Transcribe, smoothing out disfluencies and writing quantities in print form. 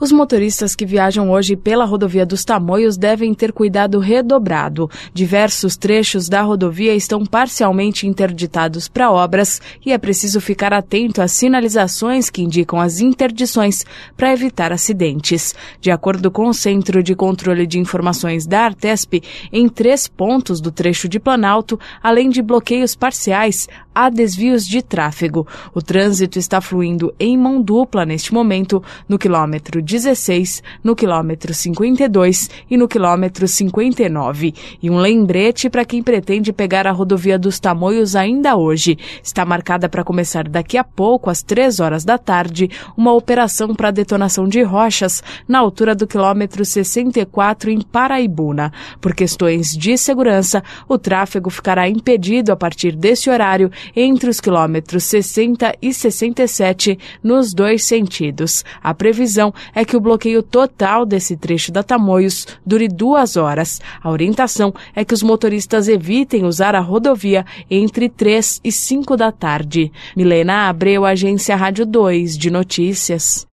Os motoristas que viajam hoje pela rodovia dos Tamoios devem ter cuidado redobrado. Diversos trechos da rodovia estão parcialmente interditados para obras e é preciso ficar atento às sinalizações que indicam as interdições para evitar acidentes. De acordo com o Centro de Controle de Informações da Artesp, em 3 pontos do trecho de Planalto, além de bloqueios parciais, há desvios de tráfego. O trânsito está fluindo em mão dupla neste momento, no quilômetro 16, no quilômetro 52 e no quilômetro 59. E um lembrete para quem pretende pegar a rodovia dos Tamoios ainda hoje. Está marcada para começar daqui a pouco, às 3 horas da tarde, uma operação para detonação de rochas na altura do quilômetro 64 em Paraibuna. Por questões de segurança, o tráfego ficará impedido a partir desse horário entre os quilômetros 60 e 67 nos 2 sentidos. A previsão é que o bloqueio total desse trecho da Tamoios dure 2 horas. A orientação é que os motoristas evitem usar a rodovia entre 3 e 5 da tarde. Milena Abreu, Agência Rádio 2 de Notícias.